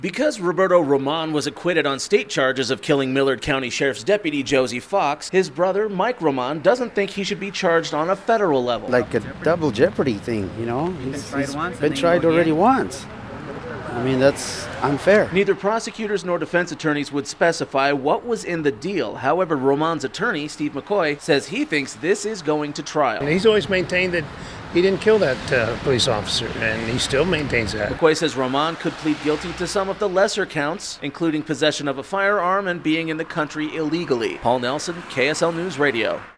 Because Roberto Roman was acquitted on state charges of killing Millard County Sheriff's Deputy Josie Fox, his brother, Mike Roman, doesn't think he should be charged on a federal level. Like a double jeopardy thing, you know? He's been tried already once. I mean, that's unfair. Neither prosecutors nor defense attorneys would specify what was in the deal. However, Roman's attorney, Steve McCoy, says he thinks this is going to trial. And he's always maintained that he didn't kill that police officer, and he still maintains that. McCoy says Roman could plead guilty to some of the lesser counts, including possession of a firearm and being in the country illegally. Paul Nelson, KSL News Radio.